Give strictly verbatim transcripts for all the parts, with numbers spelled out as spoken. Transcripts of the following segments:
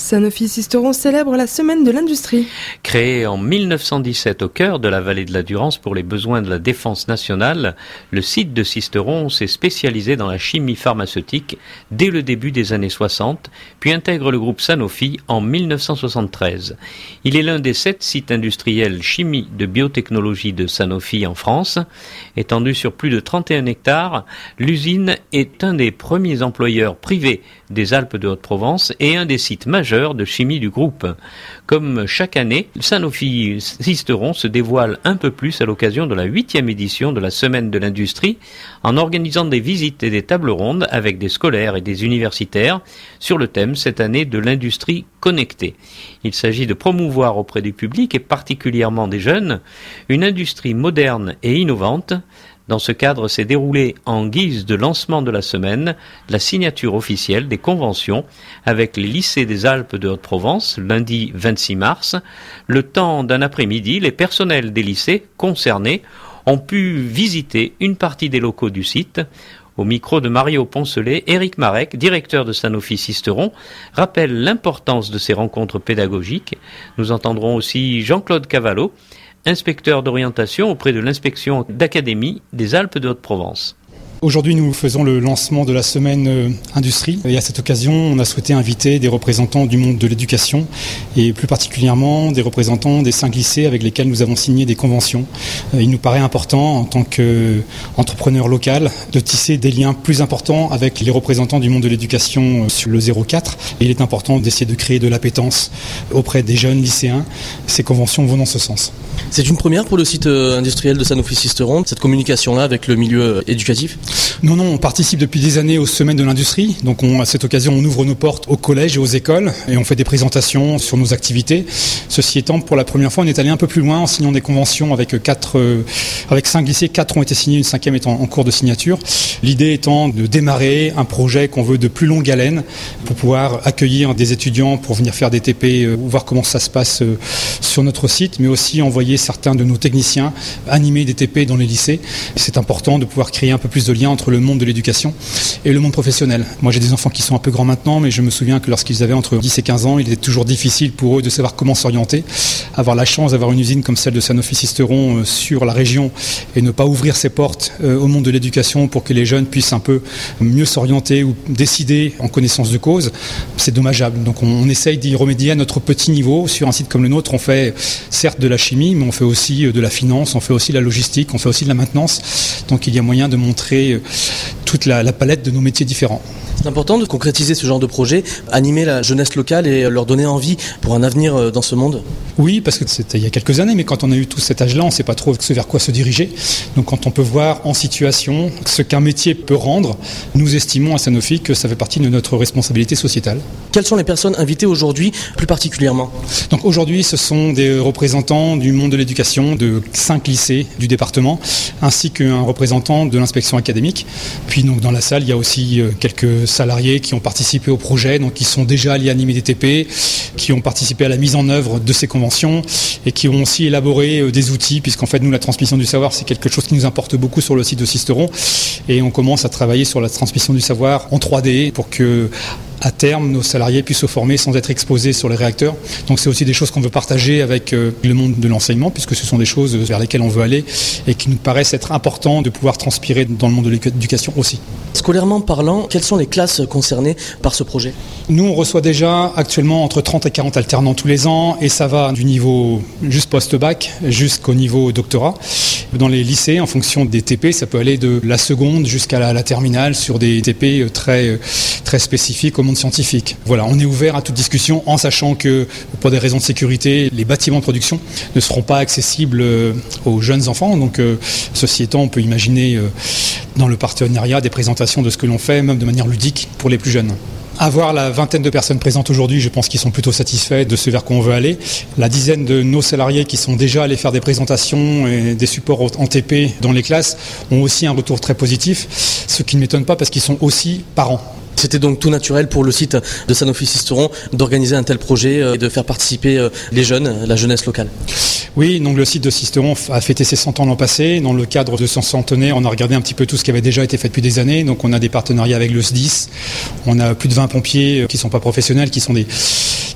Sanofi Sisteron célèbre la semaine de l'industrie. Créé en mille neuf cent dix-sept au cœur de la vallée de la Durance pour les besoins de la défense nationale, le site de Sisteron s'est spécialisé dans la chimie pharmaceutique dès le début des années soixante, puis intègre le groupe Sanofi en mille neuf cent soixante-treize. Il est l'un des sept sites industriels chimie de biotechnologie de Sanofi en France. Étendu sur plus de trente et un hectares, l'usine est un des premiers employeurs privés des Alpes de Haute-Provence et un des sites majeurs de chimie du groupe. Comme chaque année, Sanofi Sisteron se dévoile un peu plus à l'occasion de la huitième édition de la Semaine de l'Industrie en organisant des visites et des tables rondes avec des scolaires et des universitaires sur le thème cette année de l'industrie connectée. Il s'agit de promouvoir auprès du public et particulièrement des jeunes une industrie moderne et innovante. Dans ce cadre, s'est déroulé en guise de lancement de la semaine la signature officielle des conventions avec les lycées des Alpes de Haute-Provence, lundi vingt-six mars. Le temps d'un après-midi, les personnels des lycées concernés ont pu visiter une partie des locaux du site. Au micro de Mario Poncelet, Éric Marek, directeur de Sanofi Sisteron, rappelle l'importance de ces rencontres pédagogiques. Nous entendrons aussi Jean-Claude Cavallo, inspecteur d'orientation auprès de l'inspection d'académie des Alpes de Haute-Provence. Aujourd'hui, nous faisons le lancement de la semaine euh, industrie et à cette occasion, on a souhaité inviter des représentants du monde de l'éducation et plus particulièrement des représentants des cinq lycées avec lesquels nous avons signé des conventions. Euh, il nous paraît important en tant qu'entrepreneur local de tisser des liens plus importants avec les représentants du monde de l'éducation euh, sur le zéro quatre. Et il est important d'essayer de créer de l'appétence auprès des jeunes lycéens. Ces conventions vont dans ce sens. C'est une première pour le site euh, industriel de Sanofi Sisteron, cette communication-là avec le milieu euh, éducatif ? Non, non, on participe depuis des années aux semaines de l'industrie. Donc on, à cette occasion, on ouvre nos portes aux collèges et aux écoles et on fait des présentations sur nos activités. Ceci étant, pour la première fois, on est allé un peu plus loin en signant des conventions avec quatre, euh, avec cinq lycées. Quatre ont été signés, une cinquième est en, en cours de signature. L'idée étant de démarrer un projet qu'on veut de plus longue haleine pour pouvoir accueillir des étudiants pour venir faire des T P, euh, voir comment ça se passe euh, sur notre site, mais aussi envoyer certains de nos techniciens animer des T P dans les lycées. C'est important de pouvoir créer un peu plus de lien entre le monde de l'éducation et le monde professionnel. Moi, j'ai des enfants qui sont un peu grands maintenant, mais je me souviens que lorsqu'ils avaient entre dix et quinze ans, il était toujours difficile pour eux de savoir comment s'orienter. Avoir la chance d'avoir une usine comme celle de Sanofi Sisteron sur la région et ne pas ouvrir ses portes au monde de l'éducation pour que les jeunes puissent un peu mieux s'orienter ou décider en connaissance de cause, c'est dommageable. Donc, on essaye d'y remédier à notre petit niveau. Sur un site comme le nôtre, on fait certes de la chimie, mais on fait aussi de la finance, on fait aussi de la logistique, on fait aussi de la maintenance. Donc, il y a moyen de montrer toute la, la palette de nos métiers différents. C'est important de concrétiser ce genre de projet, animer la jeunesse locale et leur donner envie pour un avenir dans ce monde. Oui, parce que c'était il y a quelques années, mais quand on a eu tout cet âge-là, on ne sait pas trop vers quoi se diriger. Donc quand on peut voir en situation ce qu'un métier peut rendre, nous estimons à Sanofi que ça fait partie de notre responsabilité sociétale. Quelles sont les personnes invitées aujourd'hui plus particulièrement ? Donc aujourd'hui, ce sont des représentants du monde de l'éducation de cinq lycées du département, ainsi qu'un représentant de l'inspection académique. Puis donc dans la salle, il y a aussi quelques salariés qui ont participé au projet, donc qui sont déjà allés animer des T P, qui ont participé à la mise en œuvre de ces conventions et qui ont aussi élaboré des outils, puisqu'en fait nous la transmission du savoir c'est quelque chose qui nous importe beaucoup sur le site de Sisteron et on commence à travailler sur la transmission du savoir en trois D pour que à terme, nos salariés puissent se former sans être exposés sur les réacteurs. Donc c'est aussi des choses qu'on veut partager avec euh, le monde de l'enseignement, puisque ce sont des choses vers lesquelles on veut aller et qui nous paraissent être importantes de pouvoir transpirer dans le monde de l'éducation aussi. Scolairement parlant, quelles sont les classes concernées par ce projet ? Nous, on reçoit déjà actuellement entre trente et quarante alternants tous les ans et ça va du niveau juste post-bac jusqu'au niveau doctorat. Dans les lycées, en fonction des T P, ça peut aller de la seconde jusqu'à la, la terminale sur des T P très, très spécifiques au monde scientifique. Voilà, on est ouvert à toute discussion en sachant que pour des raisons de sécurité, les bâtiments de production ne seront pas accessibles aux jeunes enfants. Donc, euh, ceci étant, on peut imaginer euh, dans le partenariat des présentations de ce que l'on fait, même de manière ludique pour les plus jeunes. Avoir la vingtaine de personnes présentes aujourd'hui, je pense qu'ils sont plutôt satisfaits de ce vers quoi on veut aller. La dizaine de nos salariés qui sont déjà allés faire des présentations et des supports en T P dans les classes ont aussi un retour très positif, ce qui ne m'étonne pas parce qu'ils sont aussi parents. C'était donc tout naturel pour le site de Sanofi Sisteron d'organiser un tel projet et de faire participer les jeunes, la jeunesse locale. Oui, donc le site de Sisteron a fêté ses cent ans l'an passé. Dans le cadre de son centenaire, on a regardé un petit peu tout ce qui avait déjà été fait depuis des années. Donc on a des partenariats avec le S D I S. On a plus de vingt pompiers qui ne sont pas professionnels, qui sont des,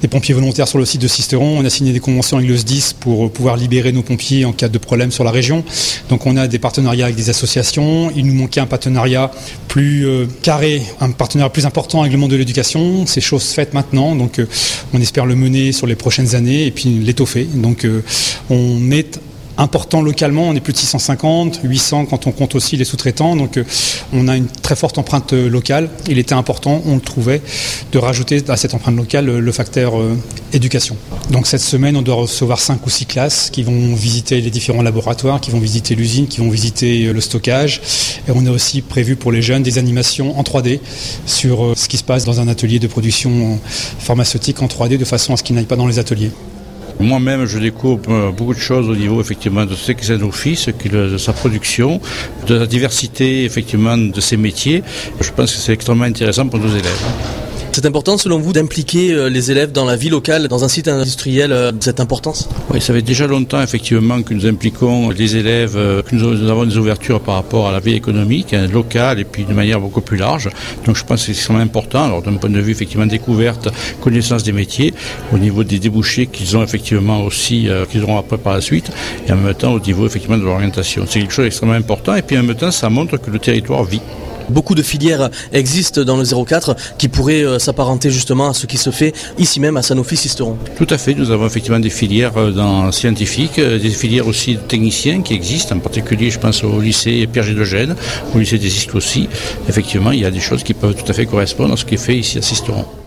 des pompiers volontaires sur le site de Sisteron. On a signé des conventions avec le S D I S pour pouvoir libérer nos pompiers en cas de problème sur la région. Donc on a des partenariats avec des associations. Il nous manquait un partenariat plus euh, carré, un partenariat plus important avec le monde de l'éducation. C'est chose faite maintenant, donc euh, on espère le mener sur les prochaines années et puis l'étoffer. Donc euh, on est important localement, on est plus de six cent cinquante, huit cents quand on compte aussi les sous-traitants, donc euh, on a une très forte empreinte euh, locale. Il était important, on le trouvait, de rajouter à cette empreinte locale euh, le facteur euh, éducation. Donc cette semaine, on doit recevoir cinq ou six classes qui vont visiter les différents laboratoires, qui vont visiter l'usine, qui vont visiter euh, le stockage. Et on a aussi prévu pour les jeunes des animations en trois D sur euh, ce qui se passe dans un atelier de production pharmaceutique en trois D, de façon à ce qu'ils n'aillent pas dans les ateliers. Moi-même, je découvre beaucoup de choses au niveau effectivement de ce qu'est Sanofi, de sa production, de la diversité effectivement de ses métiers. Je pense que c'est extrêmement intéressant pour nos élèves. C'est important selon vous d'impliquer les élèves dans la vie locale, dans un site industriel de cette importance ? Oui, ça fait déjà longtemps effectivement que nous impliquons les élèves, que nous avons des ouvertures par rapport à la vie économique hein, locale et puis de manière beaucoup plus large. Donc je pense que c'est extrêmement important, alors d'un point de vue effectivement découverte, connaissance des métiers, au niveau des débouchés qu'ils ont effectivement aussi, euh, qu'ils auront après par la suite, et en même temps au niveau effectivement de l'orientation. C'est quelque chose d'extrêmement important et puis en même temps ça montre que le territoire vit. Beaucoup de filières existent dans le zéro quatre qui pourraient euh, s'apparenter justement à ce qui se fait ici même à Sanofi Sisteron. Tout à fait, nous avons effectivement des filières dans scientifiques, des filières aussi techniciens qui existent, en particulier je pense au lycée Pierre de Gênes, au lycée des Isques aussi. Effectivement, il y a des choses qui peuvent tout à fait correspondre à ce qui est fait ici à Sisteron.